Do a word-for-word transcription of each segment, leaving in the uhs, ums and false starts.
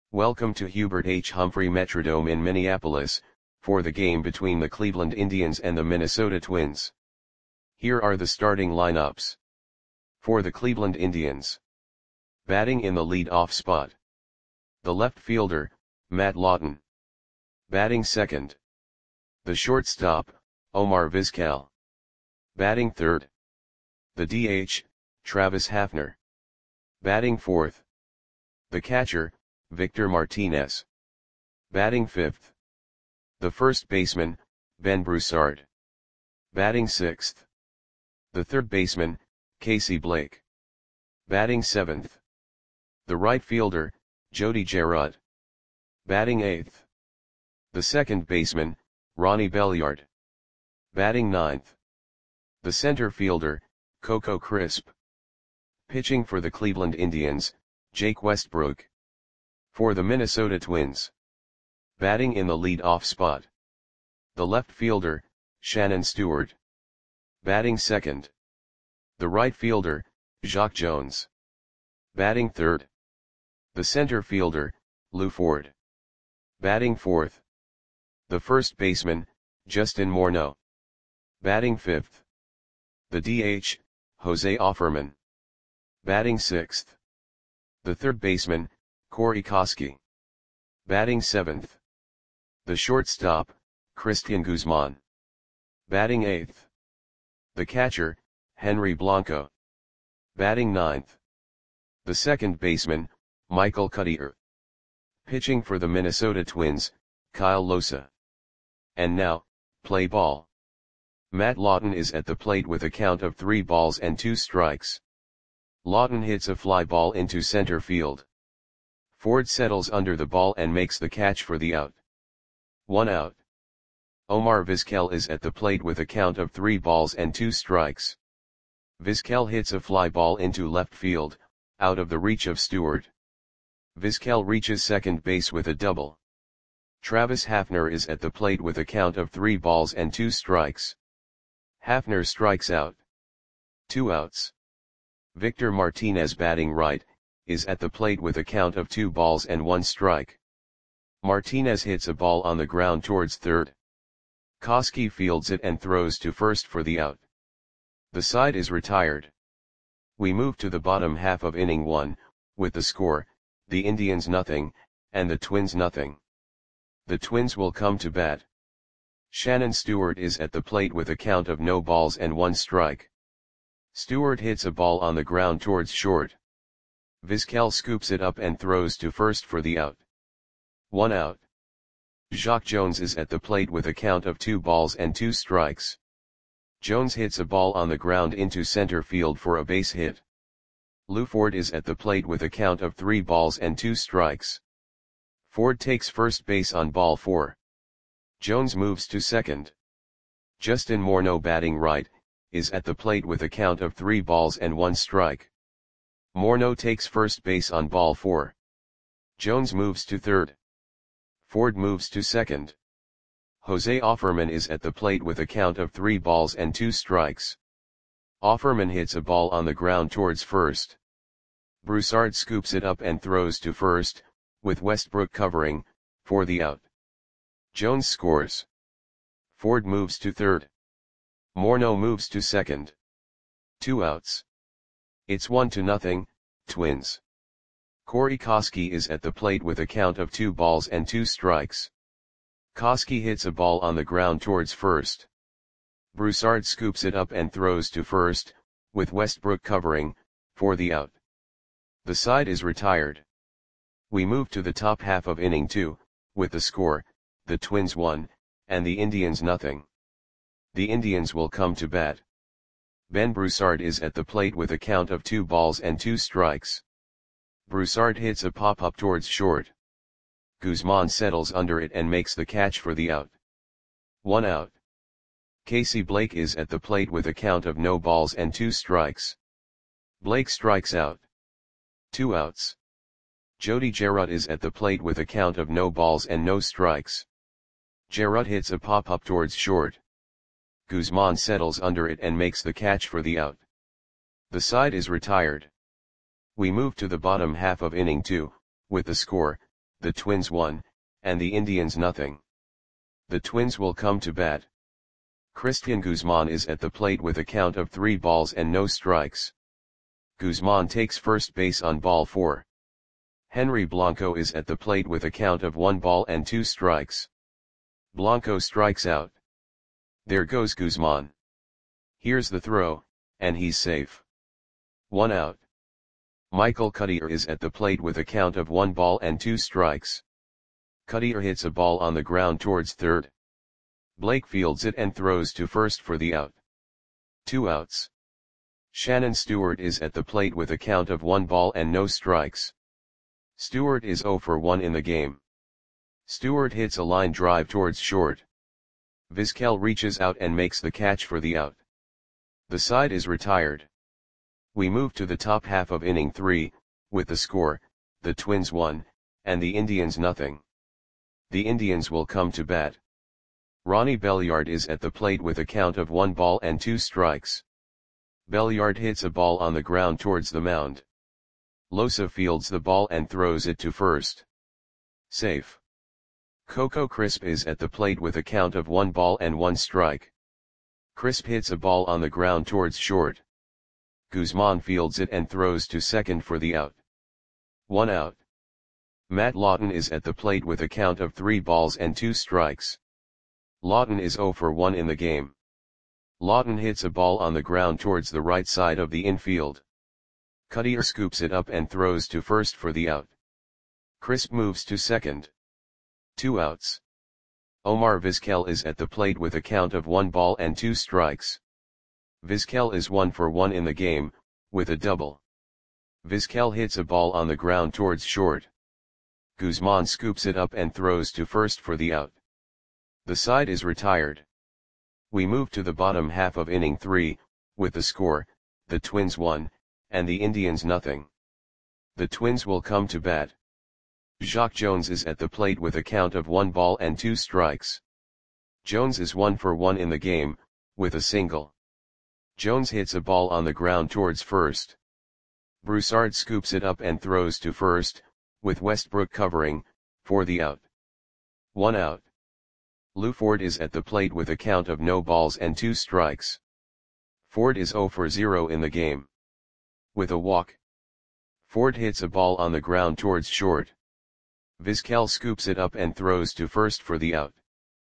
Welcome to Hubert H. Humphrey Metrodome in Minneapolis, for the game between the Cleveland Indians and the Minnesota Twins. Here are the starting lineups. For the Cleveland Indians. Batting in the lead-off spot. The left fielder, Matt Lawton. Batting second. The shortstop, Omar Vizquel. Batting third. The D H, Travis Hafner. Batting fourth. The catcher, Victor Martinez. Batting fifth. The first baseman, Ben Broussard. Batting sixth. The third baseman, Casey Blake. Batting seventh. The right fielder, Jody Gerard. Batting eighth. The second baseman, Ronnie Belliard. Batting ninth. The center fielder, Coco Crisp. Pitching for the Cleveland Indians, Jake Westbrook. For the Minnesota Twins. Batting in the lead-off spot. The left fielder, Shannon Stewart. Batting second. The right fielder, Jacque Jones. Batting third. The center fielder, Lou Ford. Batting fourth. The first baseman, Justin Morneau. Batting fifth. The D H, Jose Offerman. Batting sixth. The third baseman, Corey Koskie. Batting seventh. The shortstop, Christian Guzman. Batting eighth. The catcher, Henry Blanco. Batting ninth. The second baseman, Michael Cuddyer. Pitching for the Minnesota Twins, Kyle Losa. And now, play ball. Matt Lawton is at the plate with a count of three balls and two strikes. Lawton hits a fly ball into center field. Ford settles under the ball and makes the catch for the out. One out. Omar Vizquel is at the plate with a count of three balls and two strikes. Vizquel hits a fly ball into left field, out of the reach of Stewart. Vizquel reaches second base with a double. Travis Hafner is at the plate with a count of three balls and two strikes. Hafner strikes out. Two outs. Victor Martinez, batting right, is at the plate with a count of two balls and one strike. Martinez hits a ball on the ground towards third. Koskie fields it and throws to first for the out. The side is retired. We move to the bottom half of inning one, with the score, the Indians nothing, and the Twins nothing. The Twins will come to bat. Shannon Stewart is at the plate with a count of no balls and one strike. Stewart hits a ball on the ground towards short. Vizquel scoops it up and throws to first for the out. One out. Jacque Jones is at the plate with a count of two balls and two strikes. Jones hits a ball on the ground into center field for a base hit. Lou Ford is at the plate with a count of three balls and two strikes. Ford takes first base on ball four. Jones moves to second. Justin Morneau, batting right, is at the plate with a count of three balls and one strike. Morneau takes first base on ball four. Jones moves to third. Ford moves to second. Jose Offerman is at the plate with a count of three balls and two strikes. Offerman hits a ball on the ground towards first. Broussard scoops it up and throws to first, with Westbrook covering, for the out. Jones scores. Ford moves to third. Morneau moves to second. Two outs. It's one to nothing, Twins. Corey Koskie is at the plate with a count of two balls and two strikes. Koskie hits a ball on the ground towards first. Broussard scoops it up and throws to first, with Westbrook covering, for the out. The side is retired. We move to the top half of inning two, with the score, the Twins one, and the Indians nothing. The Indians will come to bat. Ben Broussard is at the plate with a count of two balls and two strikes. Broussard hits a pop-up towards short. Guzman settles under it and makes the catch for the out. One out. Casey Blake is at the plate with a count of no balls and two strikes. Blake strikes out. Two outs. Jody Gerard is at the plate with a count of no balls and no strikes. Gerard hits a pop-up towards short. Guzman settles under it and makes the catch for the out. The side is retired. We move to the bottom half of inning two, with the score, the Twins one, and the Indians nothing. The Twins will come to bat. Cristian Guzman is at the plate with a count of three balls and no strikes. Guzman takes first base on ball four. Henry Blanco is at the plate with a count of one ball and two strikes. Blanco strikes out. There goes Guzman. Here's the throw, and he's safe. One out. Michael Cuddyer is at the plate with a count of one ball and two strikes. Cuddyer hits a ball on the ground towards third. Blake fields it and throws to first for the out. Two outs. Shannon Stewart is at the plate with a count of one ball and no strikes. Stewart is oh for one in the game. Stewart hits a line drive towards short. Vizquel reaches out and makes the catch for the out. The side is retired. We move to the top half of inning three, with the score, the Twins one, and the Indians nothing. The Indians will come to bat. Ronnie Belliard is at the plate with a count of one ball and two strikes. Belliard hits a ball on the ground towards the mound. Losa fields the ball and throws it to first. Safe. Coco Crisp is at the plate with a count of one ball and one strike. Crisp hits a ball on the ground towards short. Guzman fields it and throws to second for the out. One out. Matt Lawton is at the plate with a count of three balls and two strikes. Lawton is oh for one in the game. Lawton hits a ball on the ground towards the right side of the infield. Cuddyer scoops it up and throws to first for the out. Crisp moves to second. Two outs. Omar Vizquel is at the plate with a count of one ball and two strikes. Vizquel is one for one in the game, with a double. Vizquel hits a ball on the ground towards short. Guzman scoops it up and throws to first for the out. The side is retired. We move to the bottom half of inning three, with the score, the Twins one, and the Indians nothing. The Twins will come to bat. Jacque Jones is at the plate with a count of one ball and two strikes. Jones is one for one in the game, with a single. Jones hits a ball on the ground towards first. Broussard scoops it up and throws to first, with Westbrook covering, for the out. One out. Lou Ford is at the plate with a count of no balls and two strikes. Ford is oh for zero in the game. With a walk. Ford hits a ball on the ground towards short. Vizquel scoops it up and throws to first for the out.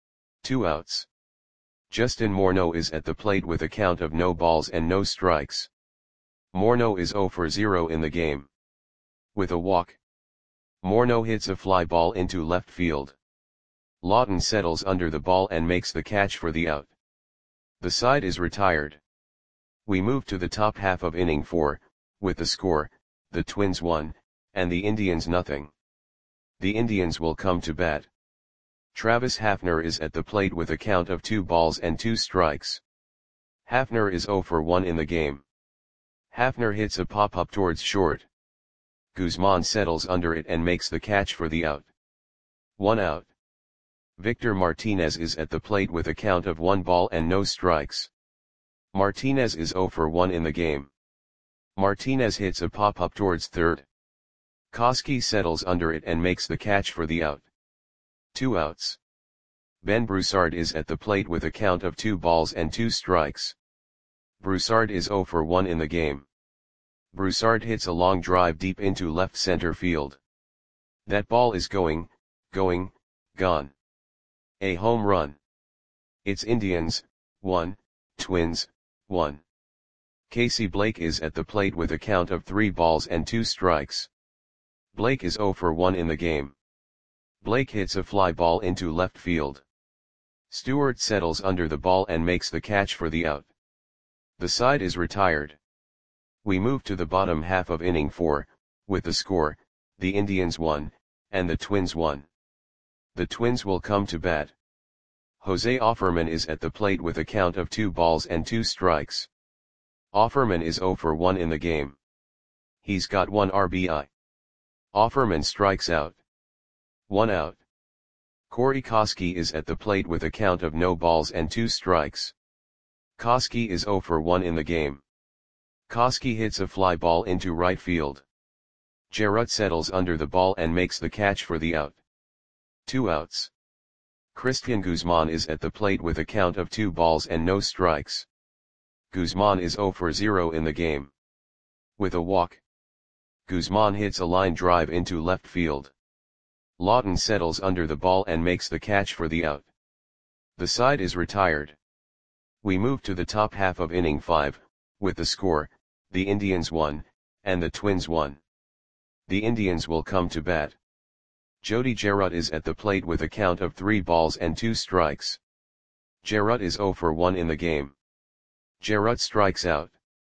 Two outs. Justin Morneau is at the plate with a count of no balls and no strikes. Morneau is oh for zero in the game. With a walk. Morneau hits a fly ball into left field. Lawton settles under the ball and makes the catch for the out. The side is retired. We move to the top half of inning four, with the score, the Twins one, and the Indians nothing. The Indians will come to bat. Travis Hafner is at the plate with a count of two balls and two strikes. Hafner is oh for one in the game. Hafner hits a pop-up towards short. Guzman settles under it and makes the catch for the out. One out. Victor Martinez is at the plate with a count of one ball and no strikes. Martinez is oh for one in the game. Martinez hits a pop-up towards third. Koski settles under it and makes the catch for the out. Two outs. Ben Broussard is at the plate with a count of two balls and two strikes. Broussard is oh for one in the game. Broussard hits a long drive deep into left center field. That ball is going, going, gone. A home run. It's Indians, one, Twins, one. Casey Blake is at the plate with a count of three balls and two strikes. Blake is oh for one in the game. Blake hits a fly ball into left field. Stewart settles under the ball and makes the catch for the out. The side is retired. We move to the bottom half of inning four, with the score, the Indians one, and the Twins one. The Twins will come to bat. Jose Offerman is at the plate with a count of two balls and two strikes. Offerman is oh for one in the game. He's got one R B I. Offerman strikes out. One out. Corey Koski is at the plate with a count of no balls and two strikes. Koski is oh for one in the game. Koski hits a fly ball into right field. Jarrett settles under the ball and makes the catch for the out. Two outs. Christian Guzman is at the plate with a count of two balls and no strikes. Guzman is zero for zero in the game. With a walk, Guzman hits a line drive into left field. Lawton settles under the ball and makes the catch for the out. The side is retired. We move to the top half of inning five, with the score, the Indians won, and the Twins won. The Indians will come to bat. Jody Jarrett is at the plate with a count of three balls and two strikes. Jarrett is zero for one in the game. Jarrett strikes out.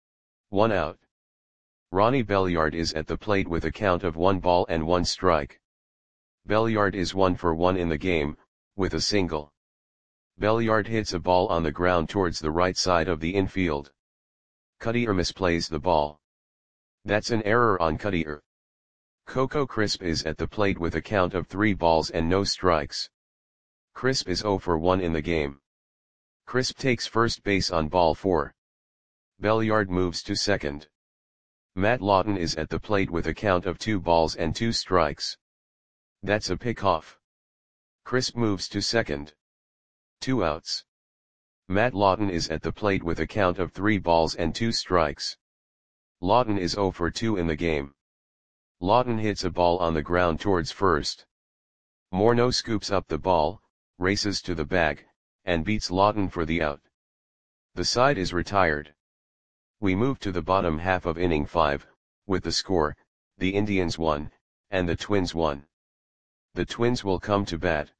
One out. Ronnie Belliard is at the plate with a count of one ball and one strike. Belliard is one for one in the game, with a single. Belliard hits a ball on the ground towards the right side of the infield. Cuddyer misplays the ball. That's an error on Cuddyer. Coco Crisp is at the plate with a count of three balls and no strikes. Crisp is zero for one in the game. Crisp takes first base on ball four. Belliard moves to second. Matt Lawton is at the plate with a count of two balls and two strikes. That's a pickoff. Crisp moves to second. Two outs. Matt Lawton is at the plate with a count of three balls and two strikes. Lawton is zero for two in the game. Lawton hits a ball on the ground towards first. Morneau scoops up the ball, races to the bag, and beats Lawton for the out. The side is retired. We move to the bottom half of inning five, with the score, the Indians won, and the Twins won. The Twins will come to bat.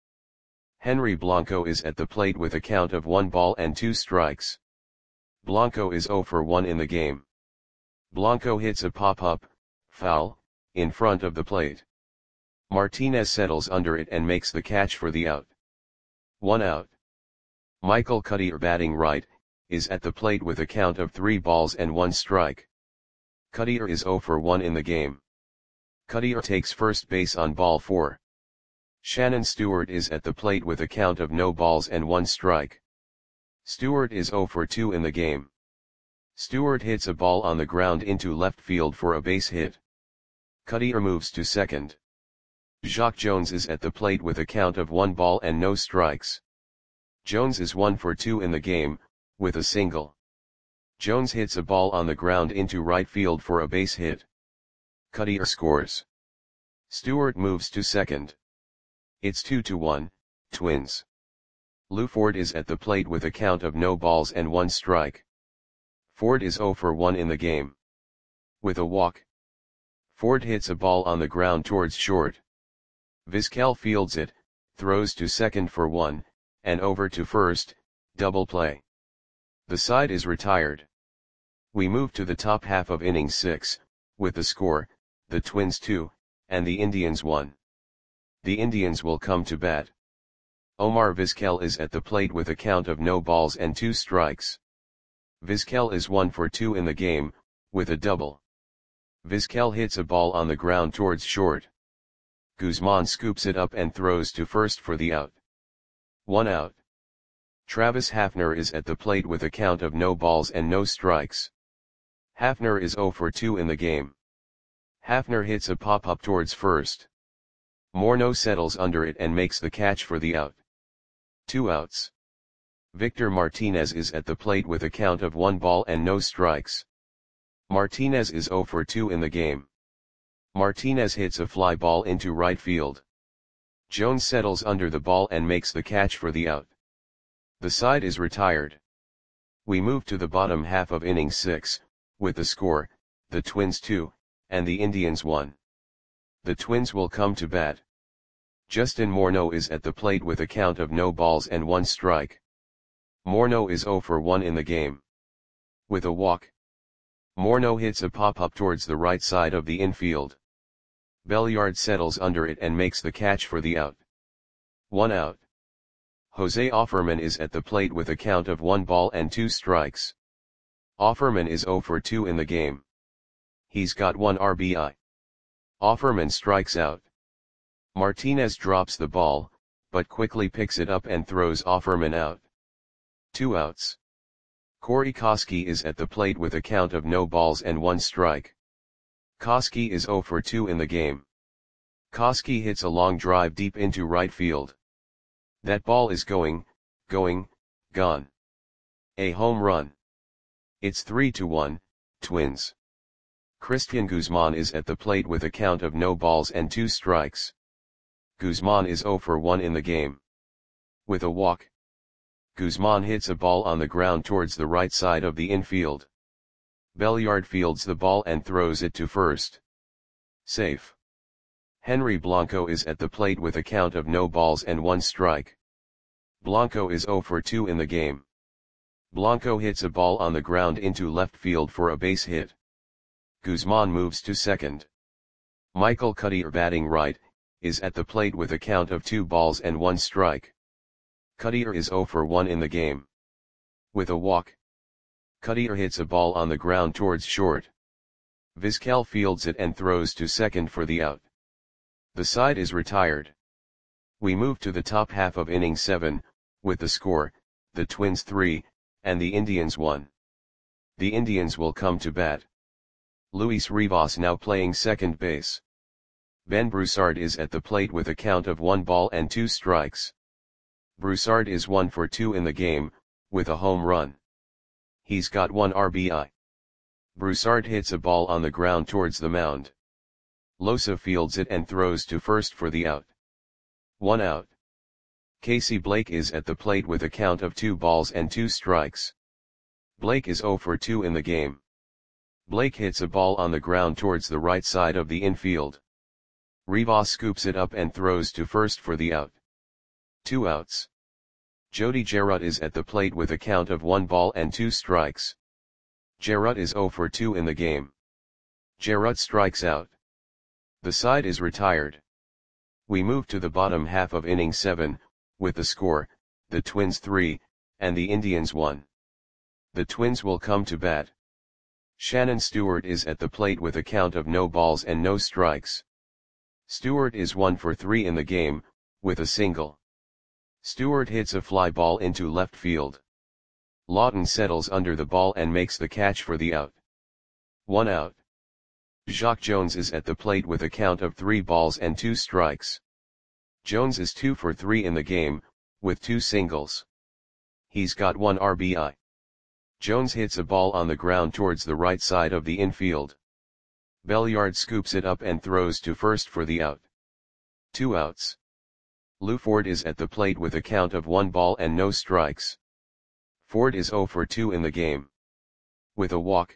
Henry Blanco is at the plate with a count of one ball and two strikes. Blanco is zero for one in the game. Blanco hits a pop-up, foul, in front of the plate. Martinez settles under it and makes the catch for the out. One out. Michael Cuddyer, batting right, is at the plate with a count of three balls and one strike. Cuddyer is zero for one in the game. Cuddyer takes first base on ball four. Shannon Stewart is at the plate with a count of no balls and one strike. Stewart is zero for two in the game. Stewart hits a ball on the ground into left field for a base hit. Cuddyer moves to second. Jacque Jones is at the plate with a count of one ball and no strikes. Jones is one for two in the game, with a single. Jones hits a ball on the ground into right field for a base hit. Cuddyer scores. Stewart moves to second. It's two to one, Twins. Lou Ford is at the plate with a count of no balls and one strike. Ford is zero for one in the game. With a walk, Ford hits a ball on the ground towards short. Vizquel fields it, throws to second for one, and over to first, double play. The side is retired. We move to the top half of inning six, with the score, the Twins two, and the Indians one. The Indians will come to bat. Omar Vizquel is at the plate with a count of no balls and two strikes. Vizquel is one for two in the game, with a double. Vizquel hits a ball on the ground towards short. Guzman scoops it up and throws to first for the out. One out. Travis Hafner is at the plate with a count of no balls and no strikes. Hafner is zero for two in the game. Hafner hits a pop-up towards first. Morneau settles under it and makes the catch for the out. Two outs. Victor Martinez is at the plate with a count of one ball and no strikes. Martinez is zero for two in the game. Martinez hits a fly ball into right field. Jones settles under the ball and makes the catch for the out. The side is retired. We move to the bottom half of inning six, with the score, the Twins two, and the Indians one. The Twins will come to bat. Justin Morneau is at the plate with a count of no balls and one strike. Morneau is zero for one in the game. With a walk, Morneau hits a pop-up towards the right side of the infield. Belliard settles under it and makes the catch for the out. One out. Jose Offerman is at the plate with a count of one ball and two strikes. Offerman is zero for two in the game. He's got one R B I. Offerman strikes out. Martinez drops the ball, but quickly picks it up and throws Offerman out. Two outs. Corey Koskie is at the plate with a count of no balls and one strike. Koski is zero for two in the game. Koski hits a long drive deep into right field. That ball is going, going, gone. A home run. It's three to one, Twins. Christian Guzman is at the plate with a count of no balls and two strikes. Guzman is zero for one in the game. With a walk. Guzman hits a ball on the ground towards the right side of the infield. Belliard fields the ball and throws it to first. Safe. Henry Blanco is at the plate with a count of no balls and one strike. Blanco is zero for two in the game. Blanco hits a ball on the ground into left field for a base hit. Guzman moves to second. Michael Cuddyer, batting right, is at the plate with a count of two balls and one strike. Cuddyer is zero for one in the game. With a walk. Cuddyer hits a ball on the ground towards short. Vizquel fields it and throws to second for the out. The side is retired. We move to the top half of inning seven, with the score, the Twins three, and the Indians one. The Indians will come to bat. Luis Rivas now playing second base. Ben Broussard is at the plate with a count of one ball and two strikes. Broussard is one for two in the game, with a home run. He's got one R B I. Broussard hits a ball on the ground towards the mound. Losa fields it and throws to first for the out. One out. Casey Blake is at the plate with a count of two balls and two strikes. Blake is zero for two in the game. Blake hits a ball on the ground towards the right side of the infield. Rivas scoops it up and throws to first for the out. Two outs. Jody Jarrett is at the plate with a count of one ball and two strikes. Jarrett is zero for two in the game. Jarrett strikes out. The side is retired. We move to the bottom half of inning seven, with the score, the Twins three, and the Indians one. The Twins will come to bat. Shannon Stewart is at the plate with a count of no balls and no strikes. Stewart is one for three in the game, with a single. Stewart hits a fly ball into left field. Lawton settles under the ball and makes the catch for the out. One out. Jacque Jones is at the plate with a count of three balls and two strikes. Jones is two for three in the game, with two singles. He's got one R B I. Jones hits a ball on the ground towards the right side of the infield. Belliard scoops it up and throws to first for the out. Two outs. Lou Ford is at the plate with a count of one ball and no strikes. Ford is zero for two in the game. With a walk.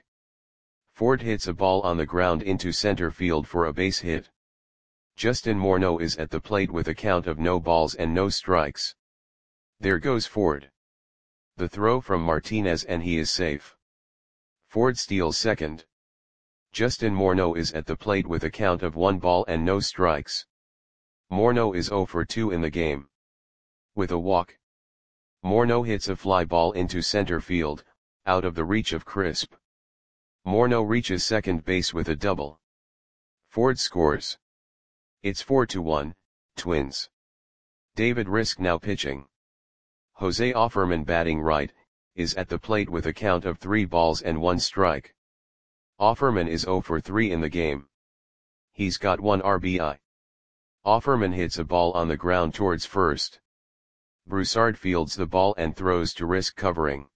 Ford hits a ball on the ground into center field for a base hit. Justin Morneau is at the plate with a count of no balls and no strikes. There goes Ford. The throw from Martinez and he is safe. Ford steals second. Justin Morneau is at the plate with a count of one ball and no strikes. Morneau is zero for two in the game. With a walk. Morneau hits a fly ball into center field, out of the reach of Crisp. Morneau reaches second base with a double. Ford scores. It's four to one, Twins. David Risk now pitching. Jose Offerman, batting right, is at the plate with a count of three balls and one strike. Offerman is zero for three in the game. He's got one R B I. Offerman hits a ball on the ground towards first. Broussard fields the ball and throws to Risk, covering.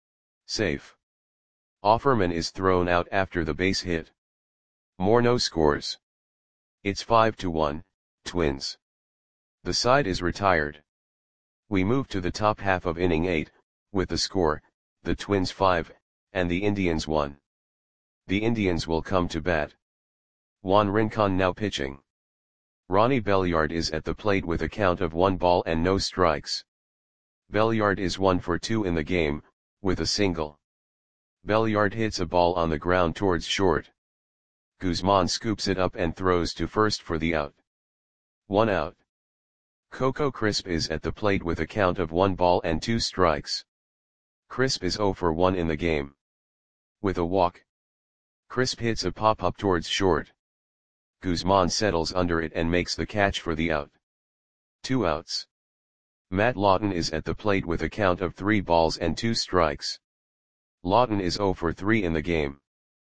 Safe. Offerman is thrown out after the base hit. Morneau scores. It's five to one, Twins. The side is retired. We move to the top half of inning eight, with the score, the Twins five, and the Indians one. The Indians will come to bat. Juan Rincon now pitching. Ronnie Belliard is at the plate with a count of one ball and no strikes. Belliard is one for two in the game, with a single. Belliard hits a ball on the ground towards short. Guzman scoops it up and throws to first for the out. One out. Coco Crisp is at the plate with a count of one ball and two strikes. Crisp is zero for one in the game. With a walk. Crisp hits a pop-up towards short. Guzman settles under it and makes the catch for the out. Two outs. Matt Lawton is at the plate with a count of three balls and two strikes. Lawton is zero for three in the game.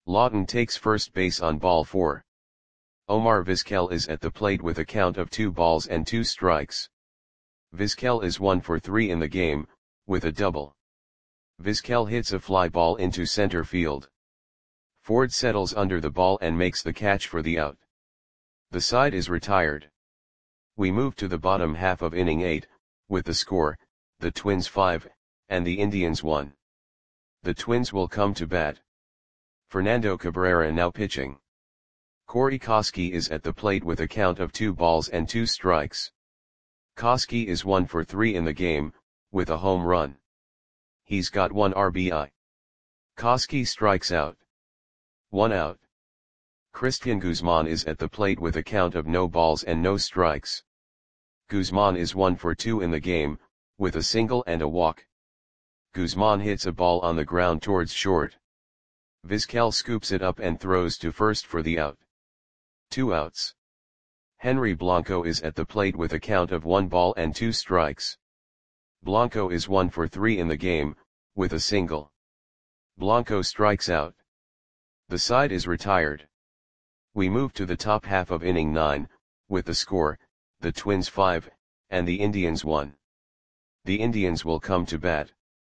Lawton takes first base on ball four. Omar Vizquel is at the plate with a count of two balls and two strikes. Vizquel is one for three in the game, with a double. Vizquel hits a fly ball into center field. Ford settles under the ball and makes the catch for the out. The side is retired. We move to the bottom half of inning eight, with the score, the Twins five, and the Indians one. The Twins will come to bat. Fernando Cabrera now pitching. Corey Koskie is at the plate with a count of two balls and two strikes. Koskie is one for three in the game, with a home run. He's got one R B I. Koskie strikes out. One out. Christian Guzman is at the plate with a count of no balls and no strikes. Guzman is one for two in the game, with a single and a walk. Guzman hits a ball on the ground towards short. Vizquel scoops it up and throws to first for the out. Two outs. Henry Blanco is at the plate with a count of one ball and two strikes. Blanco is one for three in the game, with a single. Blanco strikes out. The side is retired. We move to the top half of inning nine, with the score, the Twins five, and the Indians one. The Indians will come to bat.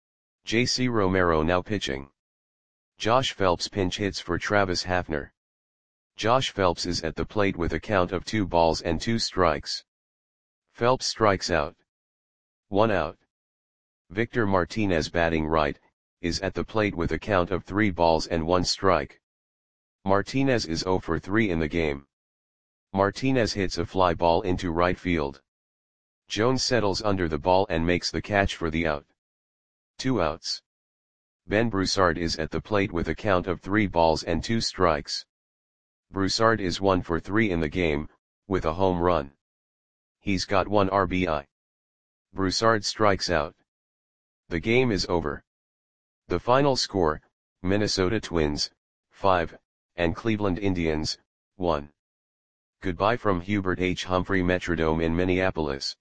J C Romero now pitching. Josh Phelps pinch hits for Travis Hafner. Josh Phelps is at the plate with a count of two balls and two strikes. Phelps strikes out. One out. Victor Martinez batting right, is at the plate with a count of three balls and one strike. Martinez is zero for three in the game. Martinez hits a fly ball into right field. Jones settles under the ball and makes the catch for the out. Two outs. Ben Broussard is at the plate with a count of three balls and two strikes. Broussard is one for three in the game, with a home run. He's got one R B I. Broussard strikes out. The game is over. The final score, Minnesota Twins, five, and Cleveland Indians, one. Goodbye from Hubert H. Humphrey Metrodome in Minneapolis.